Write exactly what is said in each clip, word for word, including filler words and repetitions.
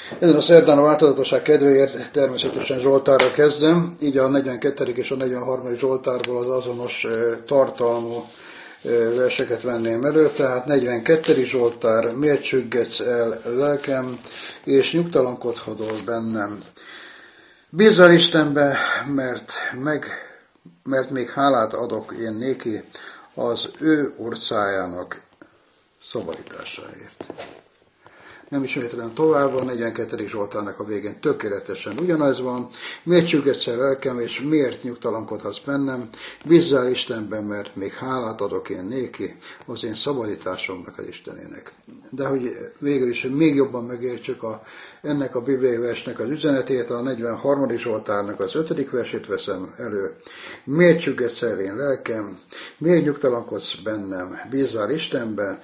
Ezen a szerdán a változatosság kedvéért természetesen Zsoltárra kezdem, így a negyvenkettedik és a negyvenharmadik Zsoltárból az azonos tartalmú verseket venném elő, tehát negyvenkettedik Zsoltár, miért csüggetsz el lelkem, és nyugtalankodhatol bennem. Bízzál Istenbe, mert, meg, mert még hálát adok én néki az ő orcájának szabadításáért. Nem ismételem tovább, a negyvenkettedik Zsoltárnak a végén tökéletesen ugyanaz van. Miért csüggetsz el lelkem, és miért nyugtalankodhatsz bennem? Bízzál Istenben, mert még hálát adok én néki, az én szabadításomnak az Istenének. De hogy végül is még jobban megértsük a, ennek a bibliai versnek az üzenetét, a negyvenharmadik Zsoltárnak az ötödik versét veszem elő. Miért csüggetsz el én lelkem? Miért nyugtalankodsz bennem? Bízzál Istenben,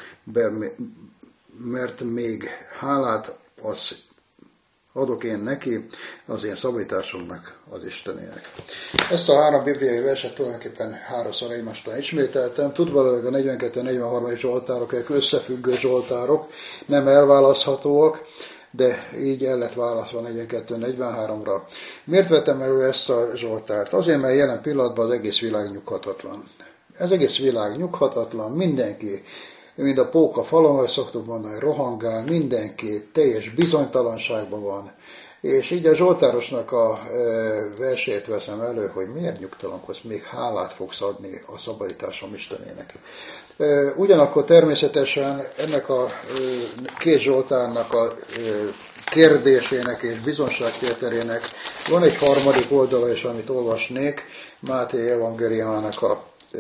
mert még hálát az adok én neki, az én szabadításomnak, az Istenének. Ezt a három bibliai verset tulajdonképpen háromszor egymástán ismételtem. Tudvalólag a negyvenkettő negyvenharmadik Zsoltárok, ezek összefüggő Zsoltárok, nem elválaszthatóak, de így el lett választva negyvenkettő negyvenháromra. Miért vettem elő ezt a Zsoltárt? Azért, mert jelen pillanatban az egész világ nyughatatlan. Ez egész világ nyughatatlan, mindenki, mint a póka falon, ahogy szoktuk mondani, rohangál, mindenki teljes bizonytalanságban van. És így a Zsoltárosnak a versét veszem elő, hogy miért nyugtalankodsz, még hálát fogsz adni a szabadításom Istenének. Ugyanakkor természetesen ennek a két Zsoltárnak a kérdésének és bizonságtételének van egy harmadik oldala is, amit olvasnék, Máté evangéliumának a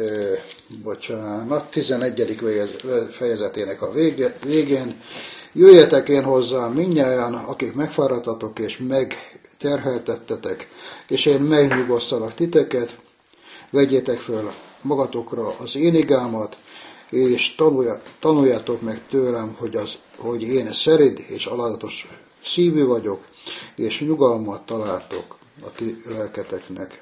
bocsánat, tizenegyedik fejezetének a vége, végén. Jöjjetek én hozzám mindnyájan, akik megfáradtatok és megterheltettetek, és én megnyugosztalak titeket, vegyétek föl magatokra az én igámat, és tanuljátok meg tőlem, hogy, az, hogy én szerid és alázatos szívű vagyok, és nyugalmat találtok a ti lelketeknek.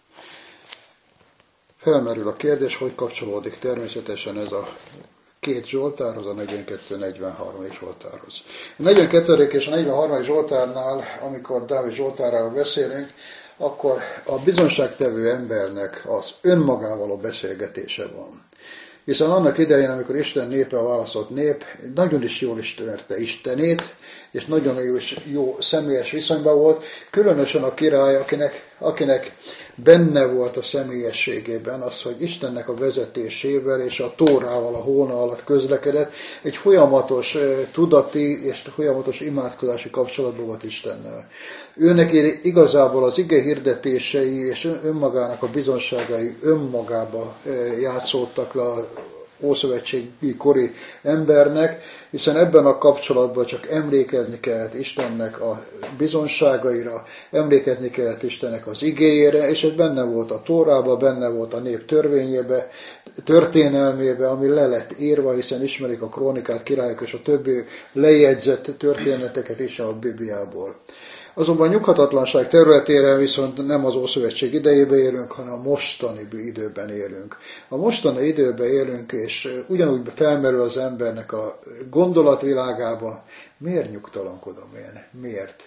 Felmerül a kérdés, hogy kapcsolódik természetesen ez a két Zsoltárhoz, a negyvenkettő negyvenharmadik Zsoltárhoz. A negyvenkettedik és a negyvenharmadik Zsoltárnál, amikor Dávid Zsoltáráról beszélünk, akkor a bizonságtevő embernek az önmagával a beszélgetése van. Hiszen annak idején, amikor Isten népe a választott nép, nagyon is jól ismerte Istenét, és nagyon jó, jó személyes viszonyban volt, különösen a király, akinek, akinek benne volt a személyességében az, hogy Istennek a vezetésével és a Tórával a hóna alatt közlekedett, egy folyamatos tudati és folyamatos imádkozási kapcsolatban volt Istennel. Őnek igazából az ige hirdetései és önmagának a bizonságai önmagába játszódtak le a ószövetségi kori embernek, hiszen ebben a kapcsolatban csak emlékezni kellett Istennek a bizonságaira, emlékezni kellett Istennek az igéjére, és ez benne volt a Tórában, benne volt a nép törvényébe, történelmébe, ami le lett írva, hiszen ismerik a krónikát, királyok és a többi lejegyzett történeteket is a Bibliából. Azonban a nyughatatlanság területére viszont nem az Ószövetség idejében élünk, hanem a mostani időben élünk. A mostani időben élünk, és ugyanúgy felmerül az embernek a gondolatvilágába, miért nyugtalankodom én? Miért?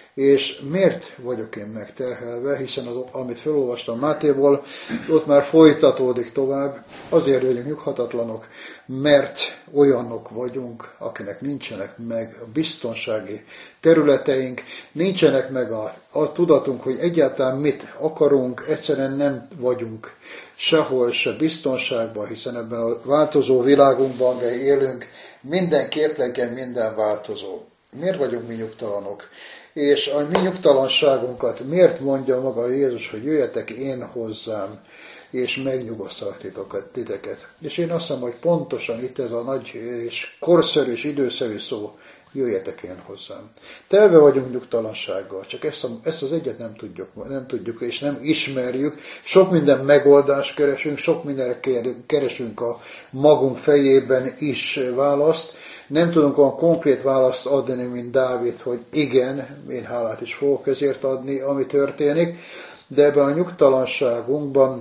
És miért vagyok én megterhelve, hiszen az, amit felolvastam Mátéból, ott már folytatódik tovább, azért vagyunk nyughatatlanok, mert olyanok vagyunk, akinek nincsenek meg a biztonsági területeink, nincsenek meg a, a tudatunk, hogy egyáltalán mit akarunk, egyszerűen nem vagyunk sehol se biztonságban, hiszen ebben a változó világunkban, amely élünk, minden képletben minden változó. Miért vagyunk mi nyugtalanok? És a mi nyugtalanságunkat miért mondja maga Jézus, hogy jöjjetek én hozzám, és megnyugosztalak titeket. És én azt hiszem, hogy pontosan itt ez a nagy és korszerű és időszerű szó, jöjjetek én hozzám. Telve vagyunk nyugtalansággal, csak ezt, a, ezt az egyet nem tudjuk, nem tudjuk és nem ismerjük. Sok minden megoldást keresünk, sok mindenre keresünk a magunk fejében is választ. Nem tudunk olyan konkrét választ adni, mint Dávid, hogy igen, én hálát is fogok ezért adni, ami történik, de ebben a nyugtalanságunkban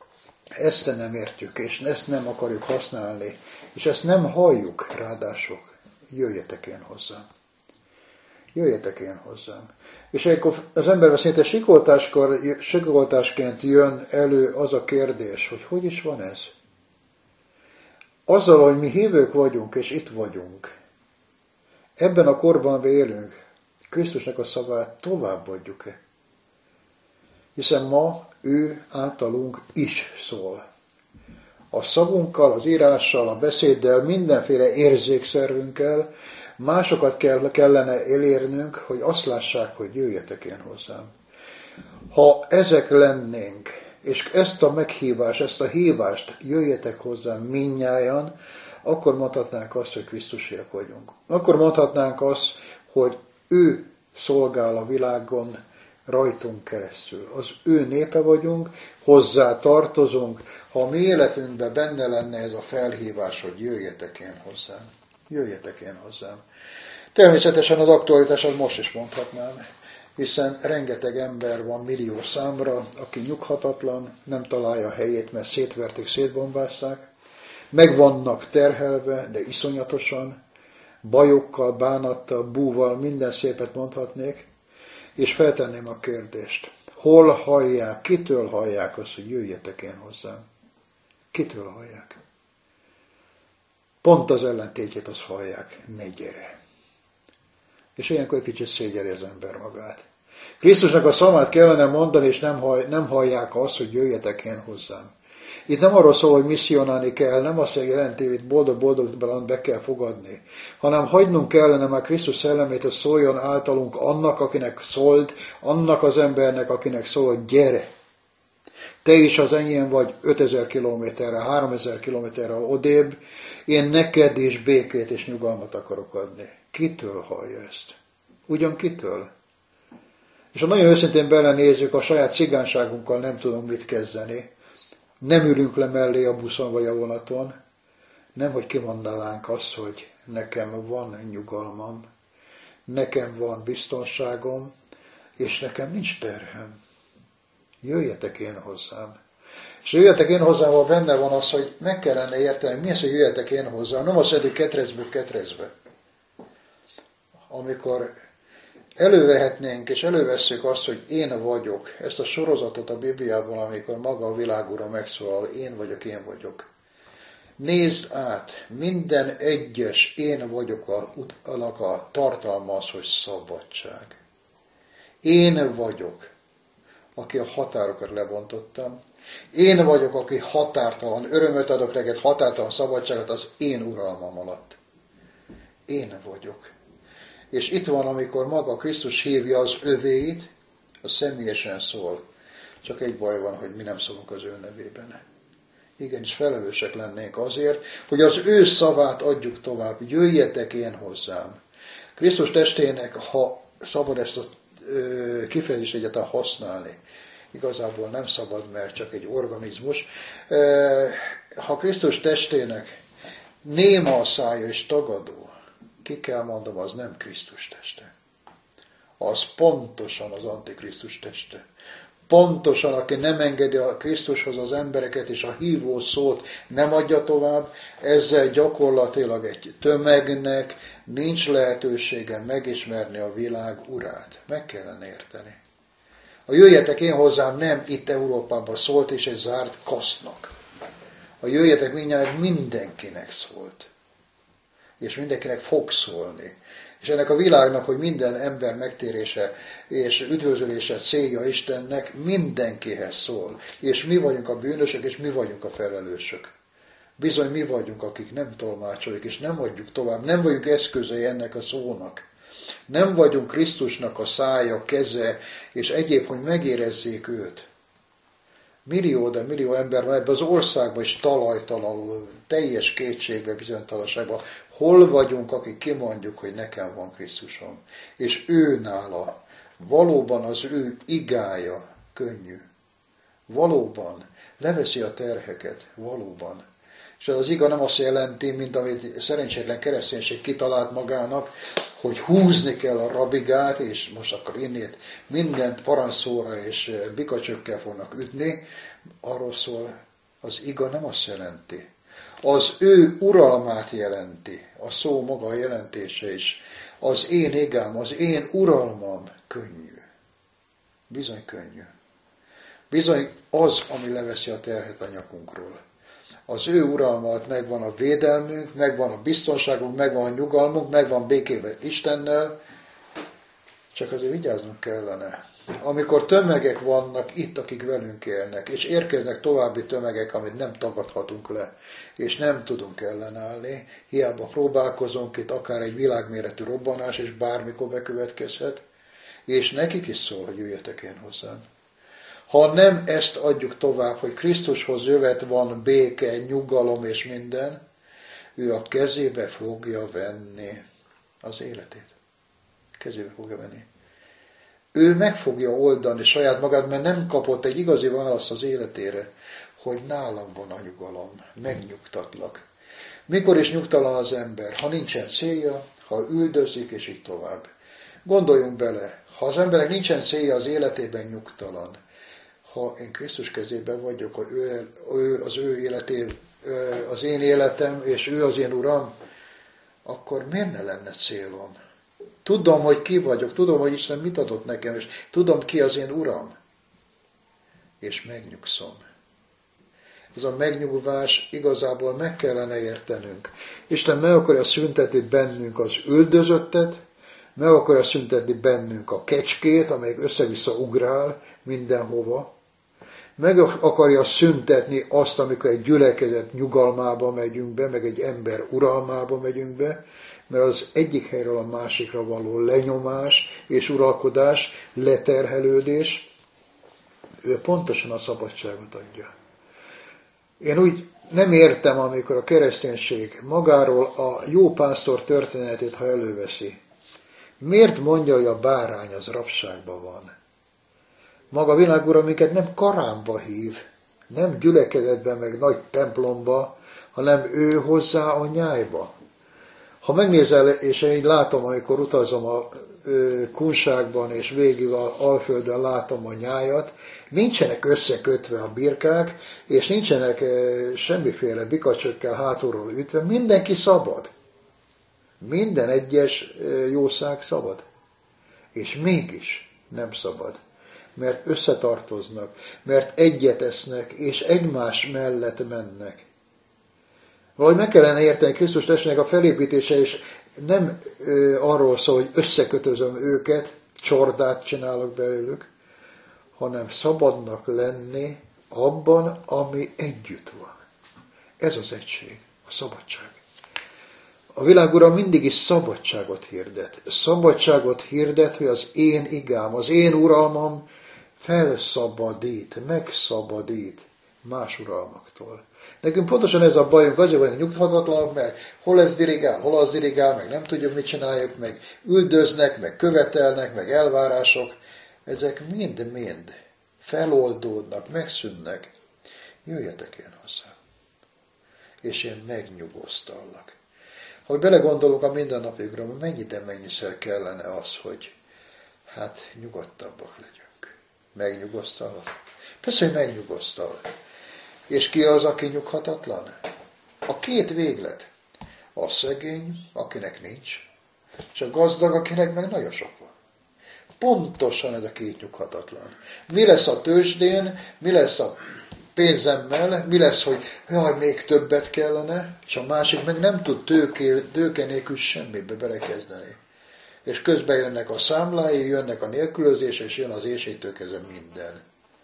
ezt nem értjük, és ezt nem akarjuk használni, és ezt nem halljuk, ráadásul jöjjetek én hozzám. Jöjjetek én hozzám. És akkor az ember szinte sikoltáskor, sikoltásként jön elő az a kérdés, hogy hogy is van ez? Azzal, hogy mi hívők vagyunk, és itt vagyunk, ebben a korban élünk, Krisztusnak a szavát továbbadjuk-e? Hiszen ma ő általunk is szól. A szavunkkal, az írással, a beszéddel, mindenféle érzékszervünkkel másokat kell, kellene elérnünk, hogy azt lássák, hogy jöjjetek én hozzám. Ha ezek lennénk, és ezt a meghívást, ezt a hívást jöjjetek hozzám mindnyájan, akkor mondhatnánk azt, hogy Krisztusiak vagyunk. Akkor mondhatnánk azt, hogy ő szolgál a világon rajtunk keresztül. Az ő népe vagyunk, hozzá tartozunk. Ha a mi életünkben benne lenne ez a felhívás, hogy jöjjetek én hozzám. Jöjjetek én hozzám. Természetesen az aktualitás az most is mondhatnám, hiszen rengeteg ember van millió számra, aki nyughatatlan, nem találja a helyét, mert szétverték, szétbombázták, meg vannak terhelve, de iszonyatosan, bajokkal, bánattal, búval, minden szépet mondhatnék, és feltenném a kérdést, hol hallják, kitől hallják azt, hogy jöjjetek én hozzám? Kitől hallják? Pont az ellentétjét azt hallják, ne gyere. És ilyenkor egy kicsit szégyeli az ember magát. Krisztusnak a szavát kellene mondani, és nem, hall, nem hallják azt, hogy jöjjetek én hozzám. Itt nem arról szól, hogy misszionálni kell, nem azt jelenti, hogy boldog-boldogtalan be kell fogadni, hanem hagynunk kellene már Krisztus szellemét, hogy szóljon általunk annak, akinek szólt, annak az embernek, akinek szól, hogy gyere. Te is az enyém vagy ötezer kilométerre, háromezer kilométerre odébb, én neked is békét és nyugalmat akarok adni. Kitől hallja ezt? Ugyan kitől? És ha nagyon őszintén belenézzük, a saját cigányságunkkal nem tudunk mit kezdeni. Nem ülünk le mellé a buszon vagy a vonaton, nem, hogy kimondanánk azt, hogy nekem van nyugalmam, nekem van biztonságom, és nekem nincs terhem. Jöjjetek én hozzám. És jöjjetek én hozzám, ahol benne van az, hogy meg kellene érteni, mi az, hogy jöjjetek én hozzám, nem az, hogy ketrecbe, ketrecbe. Amikor elővehetnénk és elővesszük azt, hogy én vagyok, ezt a sorozatot a Bibliában, amikor maga a világúra megszólal, én vagyok, én vagyok. Nézd át, minden egyes én vagyok a, a tartalma az, hogy szabadság. Én vagyok, aki a határokat lebontottam. Én vagyok, aki határtalan, örömöt adok neked, határtalan szabadságot az én uralmam alatt. Én vagyok. És itt van, amikor maga Krisztus hívja az övéit, az személyesen szól. Csak egy baj van, hogy mi nem szólunk az ő nevében. Igenis felelősek lennénk azért, hogy az ő szavát adjuk tovább. Jöjjetek én hozzám. Krisztus testének, ha szabad ezt a kifejezést egyáltalán használni, igazából nem szabad, mert csak egy organizmus. Ha Krisztus testének néma a szája és tagadó, ki kell mondom, az nem Krisztus teste. Az pontosan az Antikrisztus teste. Pontosan, aki nem engedi a Krisztushoz az embereket, és a hívó szót nem adja tovább, ezzel gyakorlatilag egy tömegnek nincs lehetősége megismerni a világ urát. Meg kellene érteni. A jöjjetek én hozzám nem itt Európában szólt, és egy zárt kasztnak. A jöjjetek mindjárt mindenkinek szólt. És mindenkinek fog szólni. És ennek a világnak, hogy minden ember megtérése és üdvözölése célja Istennek mindenkihez szól. És mi vagyunk a bűnösök, és mi vagyunk a felelősök. Bizony mi vagyunk, akik nem tolmácsoljuk, és nem adjuk tovább. Nem vagyunk eszközei ennek a szónak. Nem vagyunk Krisztusnak a szája, keze, és egyéb, hogy megérezzék őt. Millió, de millió ember van ebben az országban is talajtalanul, teljes kétségbe, bizonytalanságban. Hol vagyunk, akik kimondjuk, hogy nekem van Krisztusom. És ő nála, valóban az ő igája könnyű. Valóban leveszi a terheket, valóban. És ez az iga nem azt jelenti, mint amit szerencsétlen kereszténység kitalált magának, hogy húzni kell a rabigát, és most akkor innét mindent parancsóra és bikacsökkel fognak ütni. Arról szól, az iga nem azt jelenti. Az ő uralmát jelenti, a szó maga a jelentése is. Az én igám, az én uralmam könnyű. Bizony könnyű. Bizony az, ami leveszi a terhet a nyakunkról. Az ő uralma alatt megvan a védelmünk, megvan a biztonságunk, megvan a nyugalmunk, megvan békével Istennel, csak azért vigyáznunk kellene. Amikor tömegek vannak itt, akik velünk élnek, és érkeznek további tömegek, amit nem tagadhatunk le, és nem tudunk ellenállni, hiába próbálkozunk, itt akár egy világméretű robbanás, és bármikor bekövetkezhet, és nekik is szól, hogy jöjjetek én hozzám. Ha nem ezt adjuk tovább, hogy Krisztushoz jövet van béke, nyugalom és minden, ő a kezébe fogja venni az életét. Kezébe fogja venni. Ő meg fogja oldani saját magát, mert nem kapott egy igazi választ az életére, hogy nálam van a nyugalom, megnyugtatlak. Mikor is nyugtalan az ember? Ha nincsen célja, ha üldözik, és így tovább. Gondoljunk bele, ha az emberek nincsen célja az életében, nyugtalan. Ha én Krisztus kezében vagyok, hogy ő, ő az ő életé, az én életem, és ő az én Uram, akkor miért ne lenne célom? Tudom, hogy ki vagyok, tudom, hogy Isten mit adott nekem, és tudom, ki az én Uram. És megnyugszom. Ez a megnyugvás igazából meg kellene értenünk. Isten meg akarja szüntetni bennünk az üldözöttet, meg akarja szüntetni bennünk a kecskét, amelyik össze-vissza ugrál mindenhova. Meg akarja szüntetni azt, amikor egy gyülekezet nyugalmába megyünk be, meg egy ember uralmába megyünk be, mert az egyik helyről a másikra való lenyomás és uralkodás, leterhelődés, ő pontosan a szabadságot adja. Én úgy nem értem, amikor a kereszténység magáról a jó pásztor történetét, ha előveszi. Miért mondja, hogy a bárány az rabságban van? Maga a világúr minket nem karámba hív, nem gyülekezetben, meg nagy templomba, hanem ő hozzá a nyájba. Ha megnézel, és én látom, amikor utazom a kunságban, és végig a Alföldön látom a nyájat, nincsenek összekötve a birkák, és nincsenek semmiféle bikacsökkel hátulról ütve, mindenki szabad. Minden egyes jószág szabad. És mégis nem szabad. Mert összetartoznak, mert egyet esznek, és egymás mellett mennek. Valahogy meg kellene érteni, Krisztus testvének a felépítése, és nem ö, arról szól, hogy összekötözöm őket, csordát csinálok belőlük, hanem szabadnak lenni abban, ami együtt van. Ez az egység, a szabadság. A világura mindig is szabadságot hirdet. Szabadságot hirdet, hogy az én igám, az én uralmam felszabadít, megszabadít más uralmaktól. Nekünk pontosan ez a bajunk, azért vagyunk nyugtathatatlanok, mert hol ez dirigál, hol az dirigál, meg nem tudjuk, mit csináljuk, meg üldöznek, meg követelnek, meg elvárások. Ezek mind-mind feloldódnak, megszűnnek. Jöjjetek én hozzá, és én megnyugosztallak. Ha belegondolunk a mindennapjukra, mennyi, de mennyiszer kellene az, hogy hát nyugodtabbak legyünk. Megnyugosztallak? Persze, hogy megnyugosztallak. És ki az, aki nyughatatlan? A két véglet. A szegény, akinek nincs, és a gazdag, akinek meg nagyon sok van. Pontosan ez a két nyughatatlan. Mi lesz a tőzsdén, mi lesz a pénzemmel, mi lesz, hogy jaj, még többet kellene, és a másik meg nem tud tőke, tőke nélkül semmibe belekezdeni. És közben jönnek a számlái, jönnek a nélkülözés, és jön az éhségtől minden.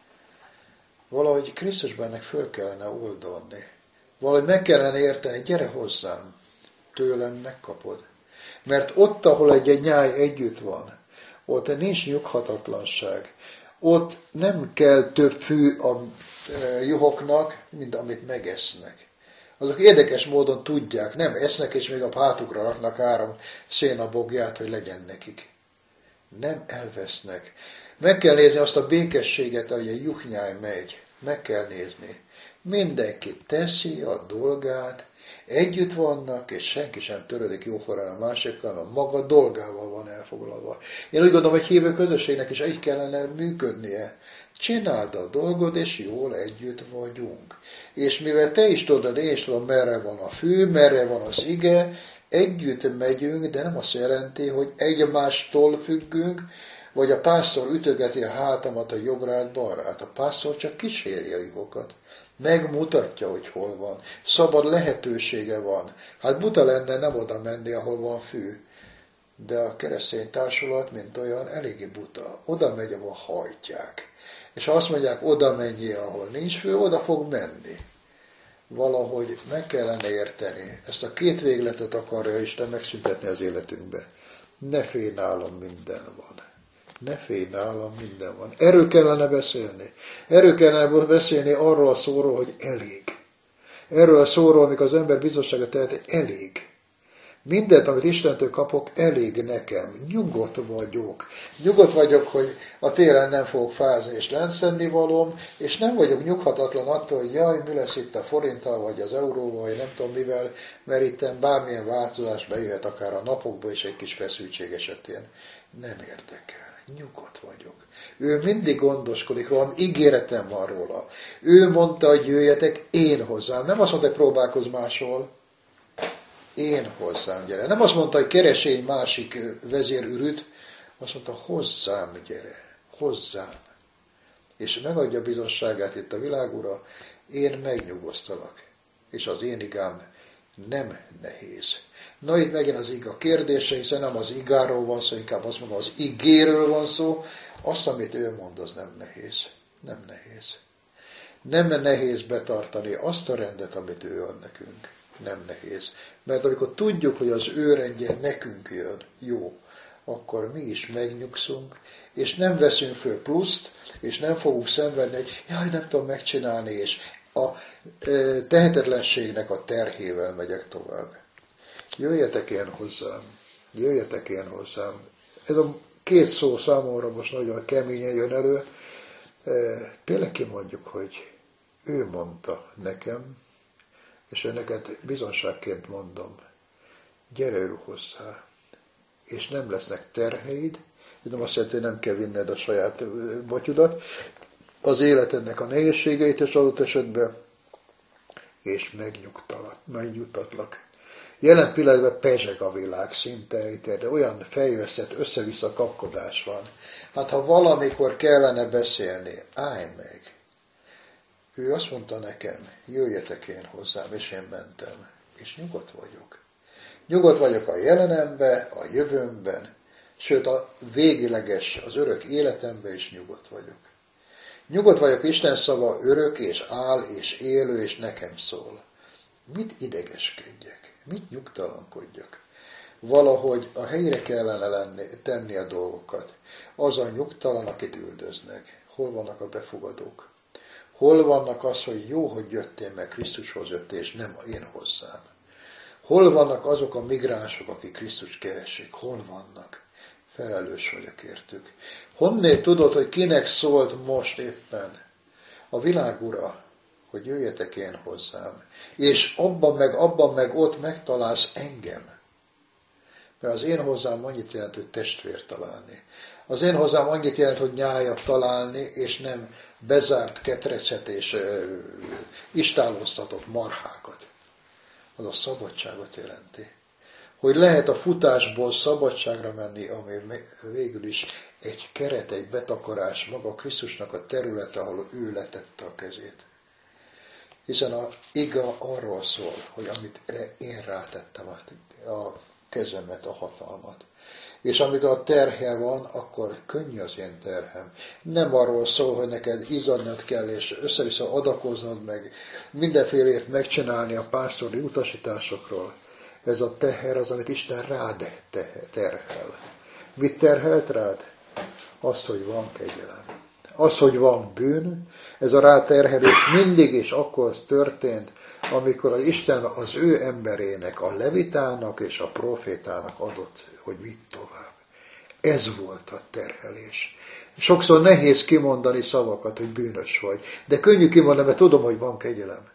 Valahogy Krisztusban ennek föl kellene oldani. Valahogy meg kellene érteni, gyere hozzám, tőlem megkapod. Mert ott, ahol egy, egy nyáj együtt van, ott nincs nyughatatlanság. Ott nem kell több fű a juhoknak, mint amit megesznek. Azok érdekes módon tudják, nem esznek, és még a hátukra raknak három szénabogját, hogy legyen nekik. Nem elvesznek. Meg kell nézni azt a békességet, ahogy a juhnyáj megy. Meg kell nézni. Mindenki teszi a dolgát, együtt vannak, és senki sem törődik jóforán a másikkal, a maga dolgával van elfoglalva. Én úgy gondolom, hogy hívő közösségnek is így kellene működnie. Csináld a dolgod, és jól együtt vagyunk. És mivel te is tudod, én is tudom, merre van a fű, merre van az ige, Együtt megyünk, de nem azt jelenti, hogy egymástól függünk, vagy a pásztor ütögeti a hátamat a jobbrát, balrát. A pásztor csak kíséri a juhokat. Megmutatja, hogy hol van. Szabad lehetősége van. Hát buta lenne nem oda menni, ahol van fű. De a keresztény társulat, mint olyan, eléggé buta. Oda megy, ahol hajtják. És ha azt mondják, oda menjél, ahol nincs fű, oda fog menni. Valahogy meg kellene érteni. Ezt a két végletet akarja Isten megszüntetni az életünkbe. Ne félj, nálam minden van. Ne félj, nálam minden van. Erről kellene beszélni. Erről kellene beszélni arról a szóról, hogy elég. Erről a szóról, amikor az ember bizonságot tehet, hogy elég. Mindent, amit Istentől kapok, elég nekem. Nyugodt vagyok. Nyugodt vagyok, hogy a télen nem fogok fázni és lenszedni valóm, és nem vagyok nyughatatlan attól, hogy jaj, mi lesz itt a forinttal, vagy az euróval, vagy nem tudom mivel, mert itt bármilyen változás bejöhet akár a napokba is egy kis feszültség esetén. Nem érdekel. Nyugodt vagyok. Ő mindig gondoskodik, valami ígéretem van róla. Ő mondta, hogy jöjjetek én hozzám. Nem azt mondta, hogy próbálkozz máshol. Én hozzám gyere. Nem azt mondta, hogy keressél egy másik vezérürüt, azt mondta, hozzám gyere, hozzám. És megadja bizonságát itt a világ ura, én megnyugosztalak. És az én igám nem nehéz. Na itt megint az iga kérdése, hiszen nem az igáról van szó, inkább azt mondom, az igéről van szó. Azt, amit ő mond, az nem nehéz. Nem nehéz. Nem nehéz betartani azt a rendet, amit ő ad nekünk. Nem nehéz. Mert amikor tudjuk, hogy az ő rendje nekünk jön, jó, akkor mi is megnyugszunk, és nem veszünk föl pluszt, és nem fogunk szenvedni, hogy jaj, nem tudom megcsinálni, és a e, tehetetlenségnek a terhével megyek tovább. Jöjjetek én hozzám, jöjjetek én hozzám. Ez a két szó számomra most nagyon keményen jön elő. E, tényleg kimondjuk, hogy ő mondta nekem, és ő neked bizonságként mondom, gyere ő hozzá, és nem lesznek terheid, ez nem azt jelenti, hogy nem kell vinned a saját batyudat, az életednek a nehézségeit és adott esetben, és megnyugtatlak. Jelen pillanatban pezseg a világ szinte, de olyan fejveszett, össze-vissza kapkodás van. Hát ha valamikor kellene beszélni, állj meg! Ő azt mondta nekem, jöjjetek én hozzám, és én mentem, és nyugodt vagyok. Nyugodt vagyok a jelenemben, a jövőmben, sőt a végleges, az örök életemben is nyugodt vagyok. Nyugodt vagyok, Isten szava örök, és áll, és élő, és nekem szól. Mit idegeskedjek? Mit nyugtalankodjak? Valahogy a helyre kellene lenni, tenni a dolgokat. Az a nyugtalan, akit üldöznek. Hol vannak a befogadók? Hol vannak az, hogy jó, hogy jöttél, meg Krisztushoz jöttél, és nem én hozzám? Hol vannak azok a migránsok, akik Krisztus keresik? Hol vannak? Felelős vagyok értük. Honnét tudod, hogy kinek szólt most éppen? A világ ura, hogy jöjjetek én hozzám. És abban meg, abban meg ott megtalálsz engem. Mert az én hozzám annyit jelent, hogy testvér találni. Az én hozzám annyit jelent, hogy nyájat találni, és nem bezárt ketrecet és uh, istálóztatott marhákat. Az a szabadságot jelenti. Hogy lehet a futásból szabadságra menni, ami végül is egy keret, egy betakarás, maga Krisztusnak a területe, ahol ő letette a kezét. Hiszen a iga arról szól, hogy amit én rátettem a, a kezemet, a hatalmat. És amikor a terhe van, akkor könnyű az én terhem. Nem arról szól, hogy neked izzadnod kell, és össze-vissza adakoznod meg, mindenfélét megcsinálni a pásztori utasításokról. Ez a teher az, amit Isten rád terhel. Mit terhelt rád? Az, hogy van kegyelem. Az, hogy van bűn, ez a ráterhelés mindig és akkor az történt, amikor az Isten az ő emberének, a levitának és a profétának adott, hogy mit tovább. Ez volt a terhelés. Sokszor nehéz kimondani szavakat, hogy bűnös vagy, de könnyű kimondani, mert tudom, hogy van kegyelem.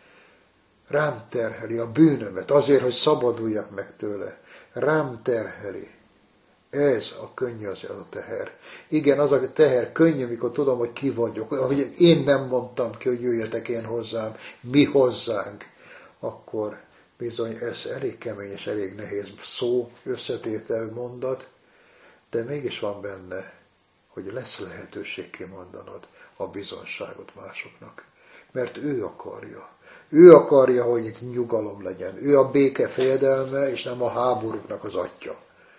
Rám terheli a bűnömet, azért, hogy szabaduljak meg tőle. Rám terheli. Ez a könnyű az a teher. Igen, az a teher könnyű, mikor tudom, hogy ki vagyok. Hogy én nem mondtam ki, hogy jöjjetek én hozzám, mi hozzánk. Akkor Bizony ez elég kemény és elég nehéz szó, összetétel, mondat, de mégis van benne, hogy lesz lehetőség kimondanod a bizonságot másoknak. Mert ő akarja. Ő akarja, hogy itt nyugalom legyen. Ő a béke fejedelme, és nem a háborúknak az atya.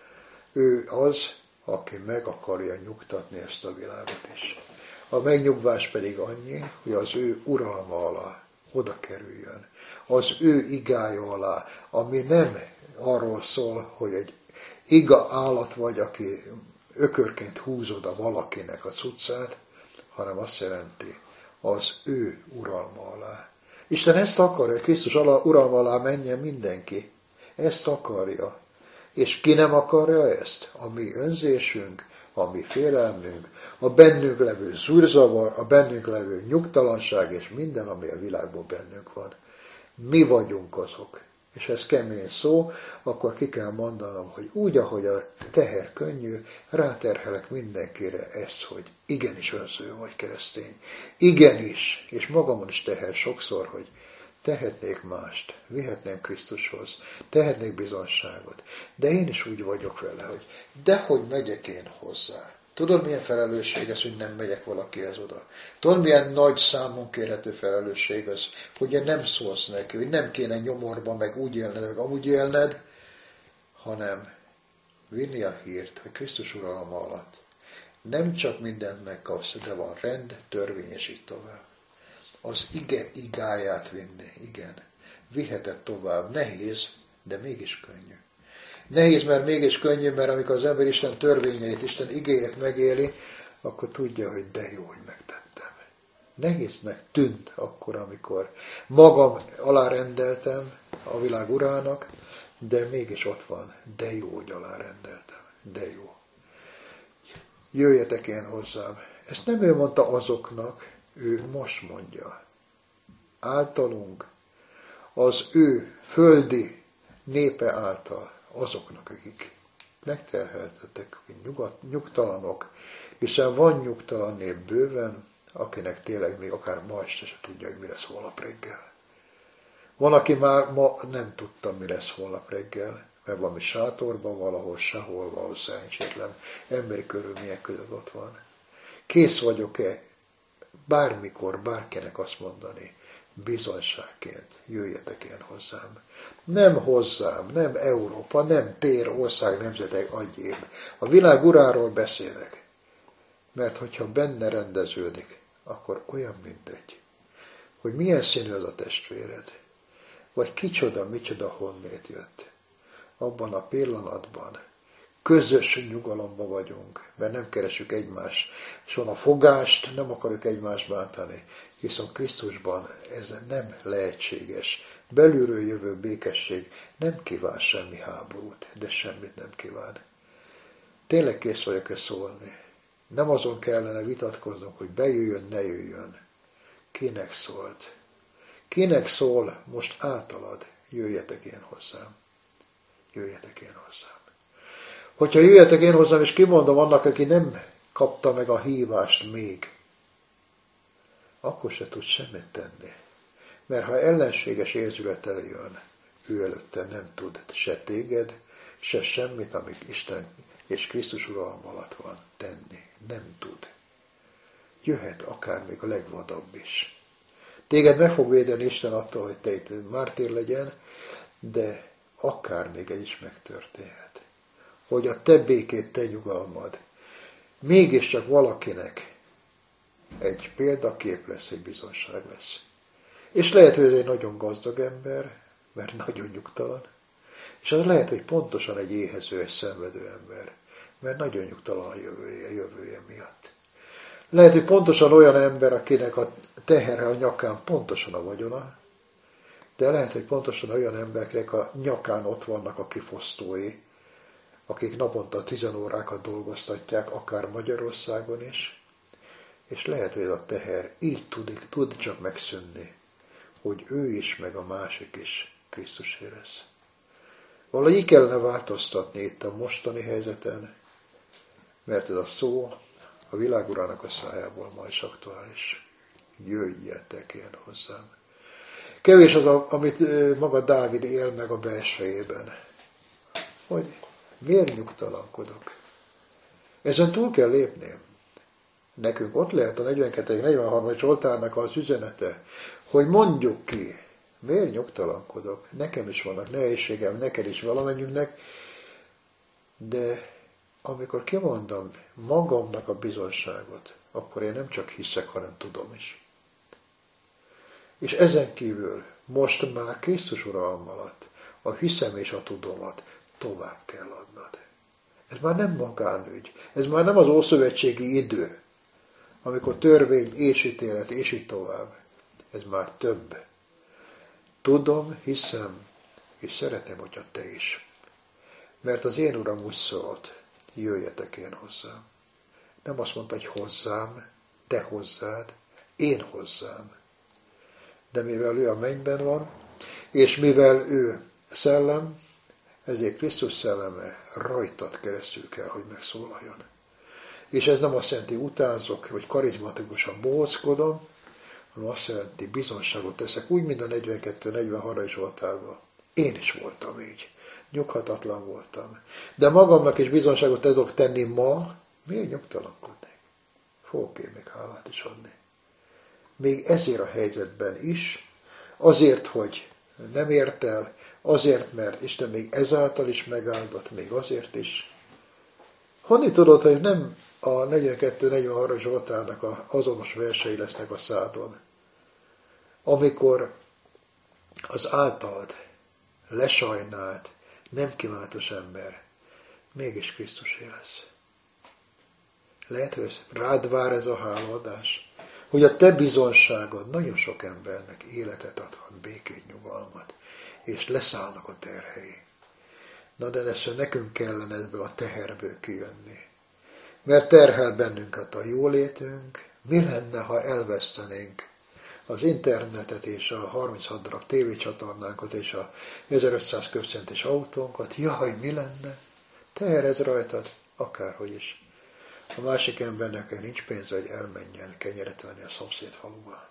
Ő az, aki meg akarja nyugtatni ezt a világot is. A megnyugvás pedig annyi, hogy az ő uralma alá oda kerüljön. Az ő igája alá, ami nem arról szól, hogy egy iga állat vagy, aki ökörként húzod a valakinek a cuccát, hanem azt jelenti, az ő uralma alá. Isten ezt akarja, hogy Krisztus uralma alá menjen mindenki. Ezt akarja. És ki nem akarja ezt? A mi önzésünk, a mi félelmünk, a bennünk levő zűrzavar, a bennünk levő nyugtalanság, és minden, ami a világban bennünk van. Mi vagyunk azok. És ez kemény szó, akkor ki kell mondanom, hogy úgy, ahogy a teher könnyű, ráterhelek mindenkire ezt, hogy igenis önző vagy keresztény. Igenis, és magamon is teher sokszor, hogy tehetnék mást, vihetném Krisztushoz, tehetnék bizonságot. De én is úgy vagyok vele, hogy dehogy megyek én hozzá. Tudod, milyen felelősség ez, hogy nem megyek valakihez oda? Tudod, milyen nagy számon kérhető felelősség az, hogy nem szólsz neki, hogy nem kéne nyomorba meg úgy élned, meg amúgy élned, hanem vinni a hírt, hogy Krisztus uralma alatt nem csak mindent megkapsz, de van rend, törvény, és így tovább. Az ige igáját vinni, igen. Viheted tovább. Nehéz, de mégis könnyű. Nehéz, mert mégis könnyű, mert amikor az ember Isten törvényeit, Isten igéjét megéli, akkor tudja, hogy de jó, hogy megtettem. Nehéznek tűnt akkor, amikor magam alárendeltem a világ urának, de mégis ott van, de jó, hogy alárendeltem. De jó. Jöjjetek én hozzám. Ezt nem ő mondta azoknak, ő most mondja. Általunk, az ő földi népe által, azoknak, akik megterheltettek, nyugat, nyugtalanok, hiszen van nyugtalan nép bőven, akinek tényleg még akár ma este se tudja, hogy mi lesz holnap reggel. Van, aki már ma nem tudta, mi lesz holnap reggel, mert valami sátorban valahol, sehol, valahol szerencsétlen emberi körülmények között ott van. Kész vagyok-e bármikor, bárkinek azt mondani, bizonyságként jöjjetek én hozzám. Nem hozzám, nem Európa, nem tér, ország, nemzetek, agyéb. A világ uráról beszélek. Mert hogyha benne rendeződik, akkor olyan mindegy, hogy milyen színű az a testvéred, vagy kicsoda, micsoda honnét jött. Abban a pillanatban közös nyugalomban vagyunk, mert nem keresünk egymást, és van a fogást, nem akarjuk egymást bántani, viszont Krisztusban ez nem lehetséges. Belülről jövő békesség nem kíván semmi háborút, de semmit nem kíván. Tényleg kész vagyok ezt szólni. Nem azon kellene vitatkoznunk, hogy bejöjjön, ne jöjjön. Kinek szólt? Kinek szól most általad? Jöjjetek én hozzám. Jöjjetek én hozzám. Hogyha jöjjetek én hozzám, és kimondom annak, aki nem kapta meg a hívást még, akkor se tud semmit tenni. Mert ha ellenséges érzülettel jön, ő előtte nem tud se téged, se semmit, amit Isten és Krisztus uralma alatt van, tenni. Nem tud. Jöhet akár még a legvadabb is. Téged meg fog védeni Isten attól, hogy te itt mártír legyen, de akár még egy is megtörténhet. Hogy a te békét, te nyugalmad mégiscsak valakinek egy példakép lesz, egy bizonság lesz. És lehet, hogy ez egy nagyon gazdag ember, mert nagyon nyugtalan, és az lehet, hogy pontosan egy éhező, egy szenvedő ember, mert nagyon nyugtalan a jövője, jövője miatt. Lehet, hogy pontosan olyan ember, akinek a teherre a nyakán pontosan a vagyona, de lehet, hogy pontosan olyan embereknek a nyakán ott vannak a kifosztói, akik naponta tizenórákat dolgoztatják, akár Magyarországon is, és lehet, hogy ez a teher így tud, tud csak megszűnni, hogy ő is, meg a másik is Krisztus érez. Valahogy így kellene változtatni itt a mostani helyzeten, mert ez a szó a világurának a szájából ma is aktuális. Jöjjetek én hozzám. Kevés az, a, amit maga Dávid él meg a belsejében. Hogy miért nyugtalankodok? Ezen túl kell lépni. Nekünk ott lehet a negyvenkettő negyvenhárom Zsoltárnak az üzenete, hogy mondjuk ki, miért nyugtalankodok? Nekem is vannak nehézségem, neked is valamennyünknek, de amikor kimondom magamnak a bizonságot, akkor én nem csak hiszek, hanem tudom is. És ezen kívül most már Krisztus uralma alatt a hiszem és a tudomat tovább kell adnod. Ez már nem magánügy, ez már nem az ószövetségi idő, amikor törvény és ítélet, és így tovább. Ez már több. Tudom, hiszem, és szeretném, hogyha te is. Mert az én Uram úgy szólt, jöjjetek én hozzám. Nem azt mondta, hogy hozzám, te hozzád, én hozzám. De mivel ő a mennyben van, és mivel ő szellem, ezért Krisztus szelleme rajtad keresztül kell, hogy megszólaljon. És ez nem azt jelenti, utánzok, vagy karizmatikusan bohóckodom, hanem azt jelenti, bizonságot teszek, úgy, mint a negyvenkettő negyvenhárom Zsoltárban. Én is voltam így. Nyughatatlan voltam. De magamnak is bizonságot tudok tenni ma, miért nyugtalankodnék? Fogok én még hálát is adni. Még ezért a helyzetben is, azért, hogy nem ért el, azért, mert Isten még ezáltal is megáldott, még azért is. Honnan tudod, hogy nem a negyvenkettő negyvenhárom Zsoltárnak a azonos versei lesznek a szádon? Amikor az általad lesajnált, nem kívánatos ember mégis Krisztusé lesz. Lehet, hogy rád vár ez a hálaadás, hogy a te bizonságod nagyon sok embernek életet adhat, békét, nyugalmat, és leszállnak a terhei. Na de lesz, nekünk kellene ebből a teherből kijönni. Mert terhel bennünket a jólétünk, mi lenne, ha elvesztenénk az internetet és a harminchat darab tévécsatornánkat és a ezerötszáz köbcentis autónkat? Jaj, mi lenne? Teherez rajtad, akárhogy is. A másik embernek nincs pénze, hogy elmenjen kenyeret venni a szomszéd faluba.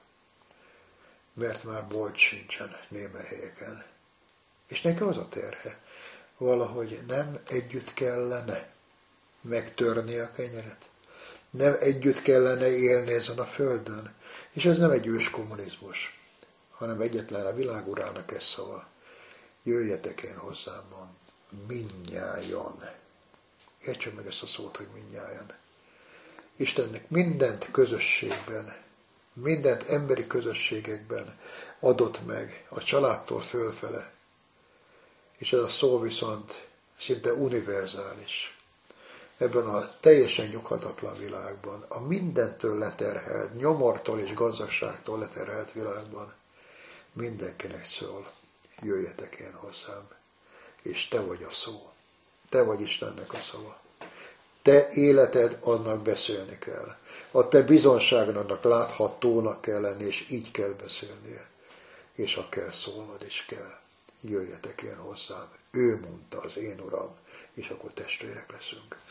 Mert már bolt sincsen némely helyeken. És nekem az a terhe. Valahogy nem együtt kellene megtörni a kenyeret. Nem együtt kellene élni ezen a földön. És ez nem egy ős kommunizmus, hanem egyetlen a világ urának ez szava. Jöjjetek én hozzám, mond, mindnyájan. Értsük meg ezt a szót, hogy mindnyájan. Istennek mindent közösségben, mindent emberi közösségekben adott meg, a családtól fölfele. És ez a szó viszont szinte univerzális. Ebben a teljesen nyughatatlan világban, a mindentől leterhelt, nyomortól és gazdagságtól leterhelt világban mindenkinek szól, jöjjetek én hozzám, és te vagy a szó. Te vagy Istennek a szava. Te életed annak beszélni kell. A te bizonságodnak láthatónak kell lenni, és így kell beszélnie. És ha kell, szólnod is kell. Jöjjetek én hozzám. Ő mondta az én Uram, és akkor testvérek leszünk.